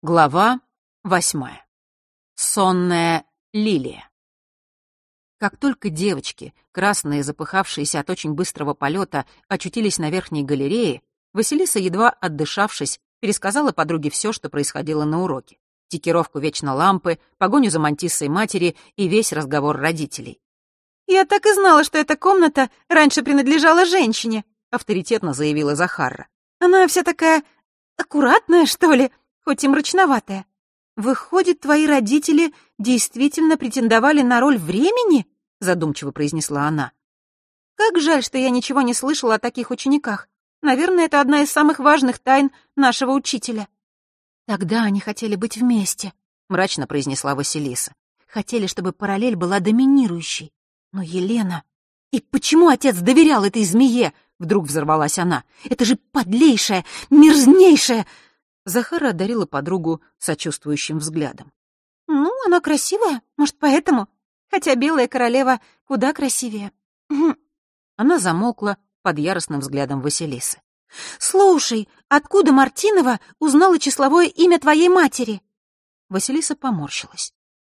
Глава 8. Сонная лилия. Как только девочки, красные, запыхавшиеся от очень быстрого полета, очутились на верхней галерее, Василиса, едва отдышавшись, пересказала подруге все, что происходило на уроке. Тикировку вечно лампы, погоню за мантиссой матери и весь разговор родителей. «Я так и знала, что эта комната раньше принадлежала женщине», — авторитетно заявила Захарра. «Она вся такая аккуратная, что ли, хоть и мрачноватая. Выходит, твои родители действительно претендовали на роль времени?» — задумчиво произнесла она. «Как жаль, что я ничего не слышала о таких учениках. Наверное, это одна из самых важных тайн нашего учителя». «Тогда они хотели быть вместе», — мрачно произнесла Василиса. «Хотели, чтобы параллель была доминирующей. Но Елена... И почему отец доверял этой змее?» — вдруг взорвалась она. «Это же подлейшая, мерзнейшая...» Захара одарила подругу сочувствующим взглядом. «Ну, она красивая, может, поэтому. Хотя белая королева куда красивее». Она замолкла под яростным взглядом Василисы. «Слушай, откуда Мартинова узнала числовое имя твоей матери?» Василиса поморщилась.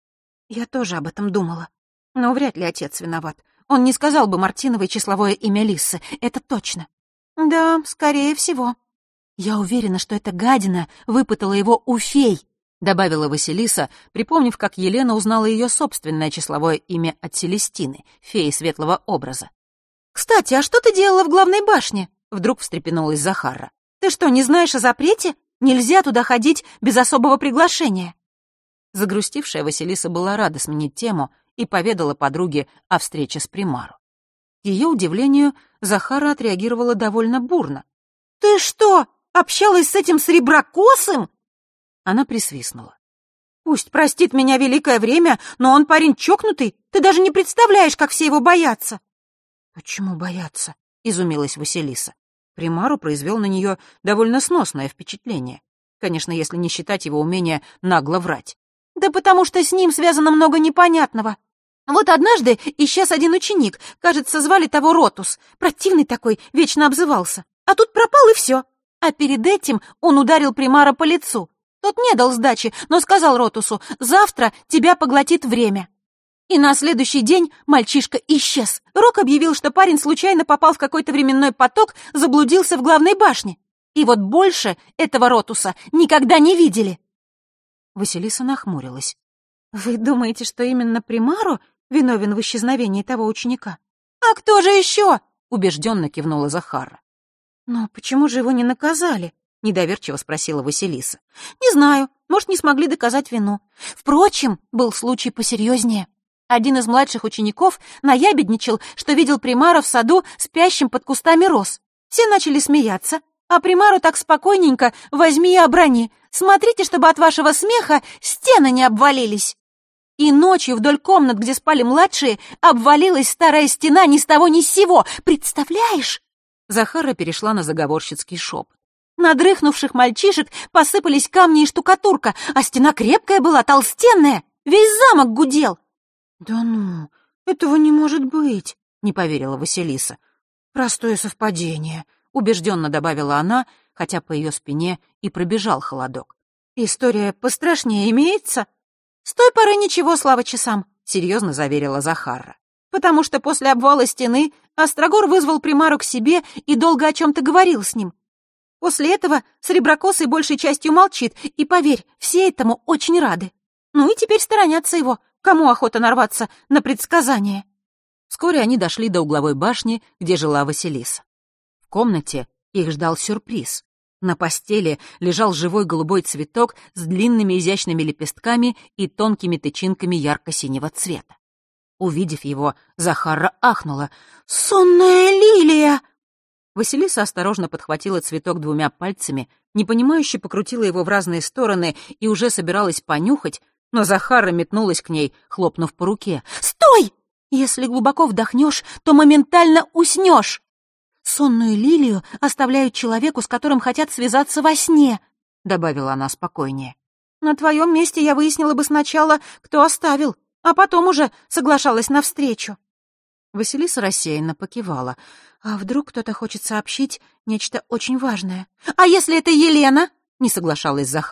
«Я тоже об этом думала. Но вряд ли отец виноват. Он не сказал бы Мартиновой числовое имя Лиссы, это точно». «Да, скорее всего». «Я уверена, что эта гадина выпытала его у фей», — добавила Василиса, припомнив, как Елена узнала ее собственное числовое имя от Селестины, феи светлого образа. «Кстати, а что ты делала в главной башне?» — вдруг встрепенулась Захарра. «Ты что, не знаешь о запрете? Нельзя туда ходить без особого приглашения». Загрустившая Василиса была рада сменить тему и поведала подруге о встрече с Примару. К ее удивлению, Захарра отреагировала довольно бурно. «Ты что, общалась с этим среброкосым?» Она присвистнула. «Пусть простит меня великое время, но он парень чокнутый. Ты даже не представляешь, как все его боятся». «Почему боятся?» — изумилась Василиса. Примару произвел на нее довольно сносное впечатление. Конечно, если не считать его умения нагло врать. «Да потому что с ним связано много непонятного. Вот однажды исчез один ученик, кажется, звали того Ротус. Противный такой, вечно обзывался. А тут пропал и все. А перед этим он ударил Примара по лицу. Тот не дал сдачи, но сказал Ротусу: «Завтра тебя поглотит время». И на следующий день мальчишка исчез. Рок объявил, что парень случайно попал в какой-то временной поток, заблудился в главной башне. И вот больше этого Ротуса никогда не видели. Василиса нахмурилась. «Вы думаете, что именно Примару виновен в исчезновении того ученика?» «А кто же еще?» — убежденно кивнула Захарра. «Но почему же его не наказали?» — недоверчиво спросила Василиса. «Не знаю, может, не смогли доказать вину. Впрочем, был случай посерьезнее. Один из младших учеников наябедничал, что видел Примара в саду спящим под кустами роз. Все начали смеяться, а Примару так спокойненько: возьми и оброни. Смотрите, чтобы от вашего смеха стены не обвалились». И ночью вдоль комнат, где спали младшие, обвалилась старая стена ни с того ни с сего. Представляешь? Захарра перешла на заговорщицкий шепот. На дрыхнувших мальчишек посыпались камни и штукатурка, а стена крепкая была, толстенная. Весь замок гудел. «Да ну, этого не может быть», — не поверила Василиса. «Простое совпадение», — убежденно добавила она, хотя по ее спине и пробежал холодок. «История пострашнее имеется?» «С той поры ничего, слава часам», — серьезно заверила Захарра. «Потому что после обвала стены Острогор вызвал Примару к себе и долго о чем-то говорил с ним. После этого Среброкосый большей частью молчит, и, поверь, все этому очень рады. Ну и теперь сторонятся его, кому охота нарваться на предсказания». Вскоре они дошли до угловой башни, где жила Василиса. В комнате их ждал сюрприз. На постели лежал живой голубой цветок с длинными изящными лепестками и тонкими тычинками ярко-синего цвета. Увидев его, Захарра ахнула. «Сонная лилия!» Василиса осторожно подхватила цветок двумя пальцами, непонимающе покрутила его в разные стороны и уже собиралась понюхать, но Захарра метнулась к ней, хлопнув по руке. «Стой! Если глубоко вдохнешь, то моментально уснешь. Сонную лилию оставляют человеку, с которым хотят связаться во сне», — добавила она спокойнее. «На твоем месте я выяснила бы сначала, кто оставил, а потом уже соглашалась на встречу». Василиса рассеянно покивала. «А вдруг кто-то хочет сообщить нечто очень важное?» «А если это Елена?» — не соглашалась Захарра.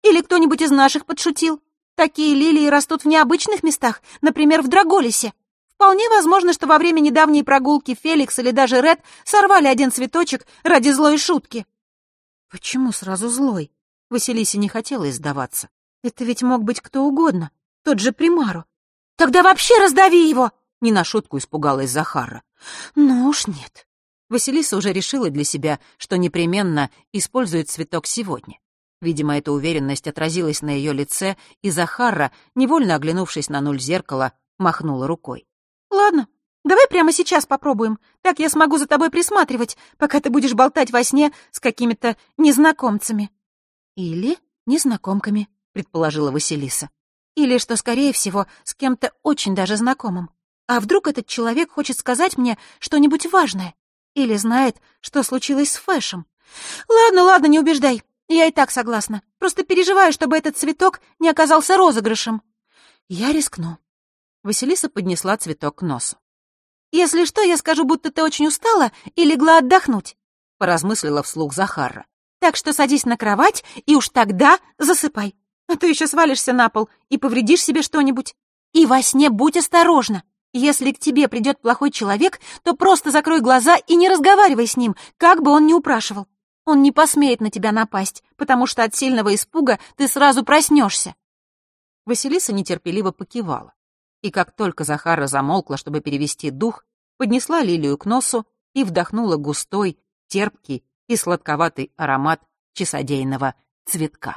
Или кто-нибудь из наших подшутил? Такие лилии растут в необычных местах, например, в Драголисе. Вполне возможно, что во время недавней прогулки Феликс или даже Ред сорвали один цветочек ради злой шутки». Почему сразу злой? Василисе не хотелось сдаваться. Это ведь мог быть кто угодно, тот же Примару. «Тогда вообще раздави его!» — не на шутку испугалась Захара. Ну уж нет. Василиса уже решила для себя, что непременно использует цветок сегодня. Видимо, эта уверенность отразилась на ее лице, и Захара, невольно оглянувшись на нуль зеркала, махнула рукой. «Ладно, давай прямо сейчас попробуем. Так я смогу за тобой присматривать, пока ты будешь болтать во сне с какими-то незнакомцами». «Или незнакомками», — предположила Василиса. «Или, что, скорее всего, с кем-то очень даже знакомым. А вдруг этот человек хочет сказать мне что-нибудь важное? Или знает, что случилось с Фэшем? Ладно, не убеждай. Я и так согласна. Просто переживаю, чтобы этот цветок не оказался розыгрышем». «Я рискну». Василиса поднесла цветок к носу. «Если что, я скажу, будто ты очень устала и легла отдохнуть», — поразмыслила вслух Захара. «Так что садись на кровать и уж тогда засыпай. А то еще свалишься на пол и повредишь себе что-нибудь. И во сне будь осторожна. Если к тебе придет плохой человек, то просто закрой глаза и не разговаривай с ним, как бы он ни упрашивал. Он не посмеет на тебя напасть, потому что от сильного испуга ты сразу проснешься». Василиса нетерпеливо покивала. И как только Захара замолкла, чтобы перевести дух, поднесла лилию к носу и вдохнула густой, терпкий и сладковатый аромат часодейного цветка.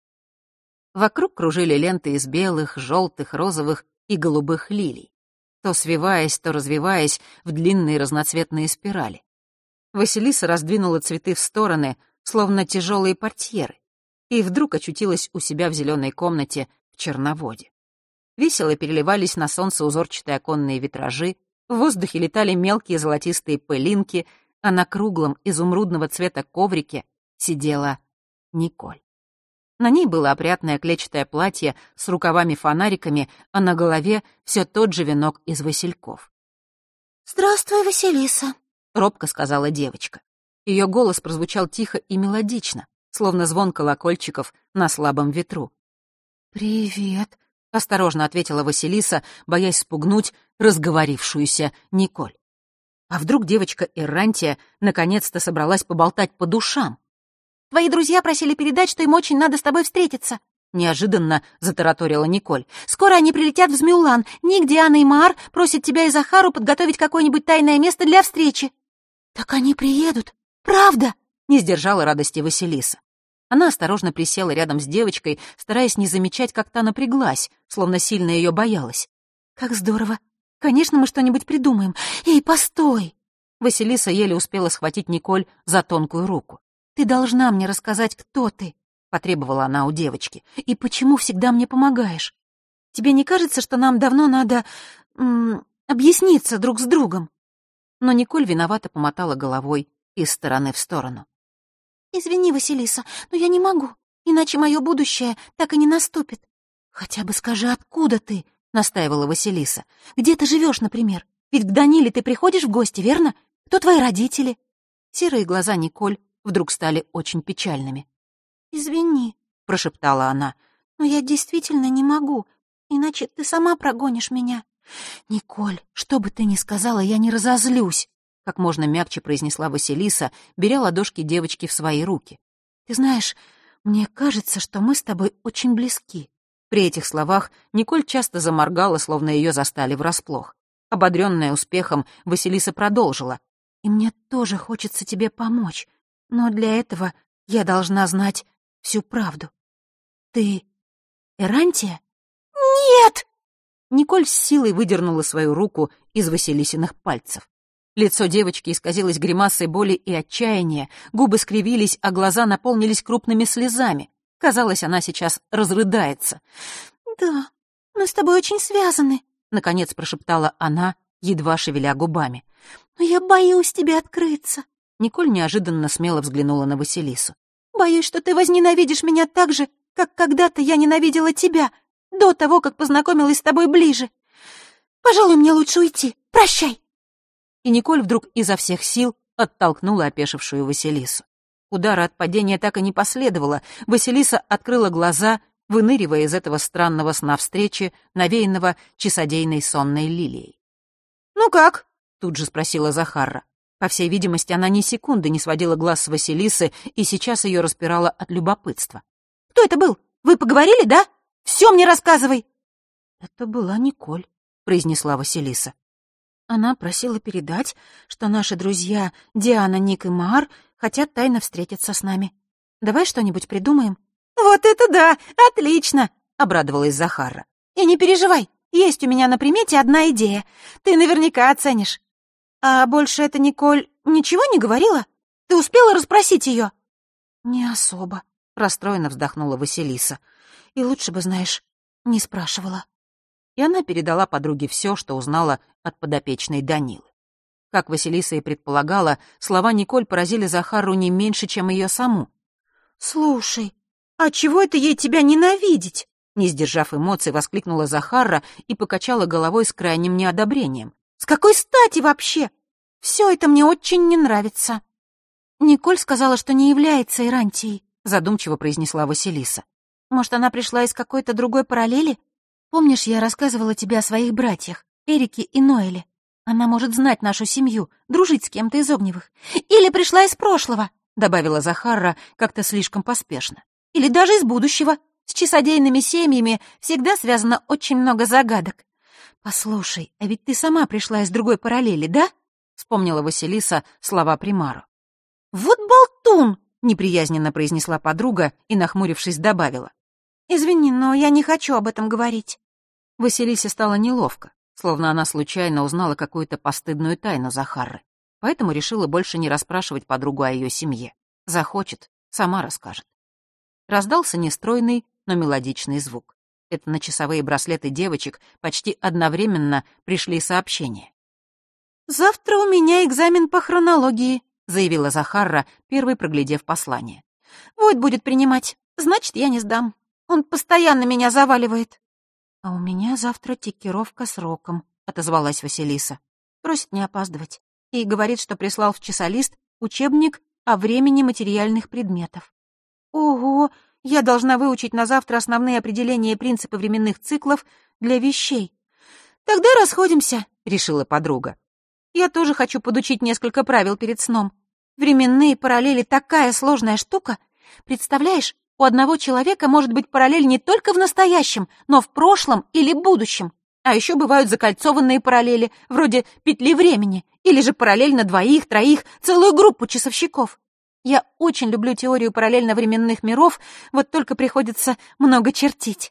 Вокруг кружили ленты из белых, желтых, розовых и голубых лилий, то свиваясь, то развиваясь в длинные разноцветные спирали. Василиса раздвинула цветы в стороны, словно тяжелые портьеры, и вдруг очутилась у себя в зеленой комнате в Черноводе. Весело переливались на солнце узорчатые оконные витражи, в воздухе летали мелкие золотистые пылинки, а на круглом изумрудного цвета коврике сидела Николь. На ней было опрятное клетчатое платье с рукавами-фонариками, а на голове все тот же венок из васильков. «Здравствуй, Василиса», — робко сказала девочка. Ее голос прозвучал тихо и мелодично, словно звон колокольчиков на слабом ветру. «Привет», — осторожно ответила Василиса, боясь спугнуть разговорившуюся Николь. А вдруг девочка Эррантия наконец-то собралась поболтать по душам? «Твои друзья просили передать, что им очень надо с тобой встретиться», — неожиданно затараторила Николь. «Скоро они прилетят в Змеулан. Ник, Диана и Маар просят тебя и Захару подготовить какое-нибудь тайное место для встречи». «Так они приедут? Правда?» — не сдержала радости Василиса. Она осторожно присела рядом с девочкой, стараясь не замечать, как та напряглась, словно сильно ее боялась. «Как здорово! Конечно, мы что-нибудь придумаем. Эй, постой!» Василиса еле успела схватить Николь за тонкую руку. «Ты должна мне рассказать, кто ты», — потребовала она у девочки, «и почему всегда мне помогаешь. Тебе не кажется, что нам давно надо объясниться друг с другом?» Но Николь виновато помотала головой из стороны в сторону. «Извини, Василиса, но я не могу, иначе мое будущее так и не наступит». «Хотя бы скажи, откуда ты?» — настаивала Василиса. «Где ты живешь, например? Ведь к Даниле ты приходишь в гости, верно? Кто твои родители?» Серые глаза Николь вдруг стали очень печальными. «Извини», — прошептала она, — «но я действительно не могу, иначе ты сама прогонишь меня». «Николь, что бы ты ни сказала, я не разозлюсь», — как можно мягче произнесла Василиса, беря ладошки девочки в свои руки. «Ты знаешь, мне кажется, что мы с тобой очень близки». При этих словах Николь часто заморгала, словно ее застали врасплох. Ободренная успехом, Василиса продолжила. «И мне тоже хочется тебе помочь, но для этого я должна знать всю правду. Ты Эррантия?» «Нет!» Николь с силой выдернула свою руку из Василисиных пальцев. Лицо девочки исказилось гримасой боли и отчаяния, губы скривились, а глаза наполнились крупными слезами. Казалось, она сейчас разрыдается. «Да, мы с тобой очень связаны», — наконец прошептала она, едва шевеля губами. «Но я боюсь тебе открыться». Николь неожиданно смело взглянула на Василису. «Боюсь, что ты возненавидишь меня так же, как когда-то я ненавидела тебя, до того, как познакомилась с тобой ближе. Пожалуй, мне лучше уйти. Прощай!» И Николь вдруг изо всех сил оттолкнула опешившую Василису. Удара от падения так и не последовало. Василиса открыла глаза, выныривая из этого странного сна встречи, навеянного часодейной сонной лилией. «Ну как?» — тут же спросила Захарра. По всей видимости, она ни секунды не сводила глаз с Василисы, и сейчас ее распирало от любопытства. «Кто это был? Вы поговорили, да? Все мне рассказывай!» «Это была Николь», — произнесла Василиса. Она просила передать, что наши друзья Диана, Ник и Маар хотят тайно встретиться с нами. Давай что-нибудь придумаем. «Вот это да! Отлично!» — обрадовалась Захарра. «И не переживай, есть у меня на примете одна идея. Ты наверняка оценишь. А больше эта Николь ничего не говорила? Ты успела расспросить ее?» «Не особо», — расстроенно вздохнула Василиса. «И лучше бы, знаешь, не спрашивала». И она передала подруге все, что узнала от подопечной Данилы. Как Василиса и предполагала, слова Николь поразили Захару не меньше, чем ее саму. «Слушай, а чего это ей тебя ненавидеть?» Не сдержав эмоций, воскликнула Захарра и покачала головой с крайним неодобрением. «С какой стати вообще? Все это мне очень не нравится». «Николь сказала, что не является Ирантией», задумчиво произнесла Василиса. «Может, она пришла из какой-то другой параллели? Помнишь, я рассказывала тебе о своих братьях, Эрике и Ноэле? Она может знать нашу семью, дружить с кем-то из Огневых. Или пришла из прошлого», добавила Захарра как-то слишком поспешно. «Или даже из будущего. С часодейными семьями всегда связано очень много загадок». «Послушай, а ведь ты сама пришла из другой параллели, да?» вспомнила Василиса слова Примару. «Вот болтун!» — неприязненно произнесла подруга и, нахмурившись, добавила. «Извини, но я не хочу об этом говорить». Василисе стало неловко, словно она случайно узнала какую-то постыдную тайну Захарры, поэтому решила больше не расспрашивать подругу о ее семье. Захочет, сама расскажет. Раздался нестройный, но мелодичный звук. Это на часовые браслеты девочек почти одновременно пришли сообщения. «Завтра у меня экзамен по хронологии», заявила Захарра, первой проглядев послание. «Войт будет принимать, значит, я не сдам. Он постоянно меня заваливает». «А у меня завтра тикировка с роком», — отозвалась Василиса. «Просит не опаздывать. И говорит, что прислал в часолист учебник о времени материальных предметов». «Ого, я должна выучить на завтра основные определения и принципы временных циклов для вещей». «Тогда расходимся», — решила подруга. «Я тоже хочу подучить несколько правил перед сном. Временные параллели — такая сложная штука. Представляешь, у одного человека может быть параллель не только в настоящем, но в прошлом или будущем. А еще бывают закольцованные параллели, вроде петли времени, или же параллель на двоих, троих, целую группу часовщиков. Я очень люблю теорию параллельно-временных миров, вот только приходится много чертить».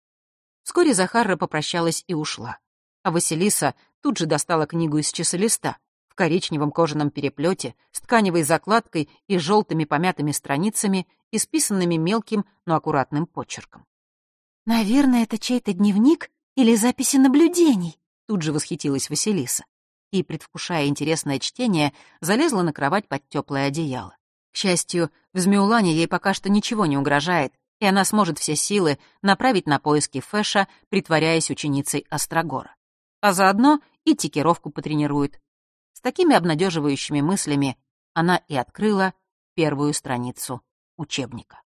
Вскоре Захарра попрощалась и ушла. А Василиса тут же достала книгу из часолиста в коричневом кожаном переплете с тканевой закладкой и желтыми помятыми страницами, исписанными мелким, но аккуратным почерком. «Наверное, это чей-то дневник или записи наблюдений», тут же восхитилась Василиса. И, предвкушая интересное чтение, залезла на кровать под теплое одеяло. К счастью, в Змеулане ей пока что ничего не угрожает, и она сможет все силы направить на поиски Фэша, притворяясь ученицей Острогора. А заодно и тикировку потренирует. С такими обнадеживающими мыслями она и открыла первую страницу учебника.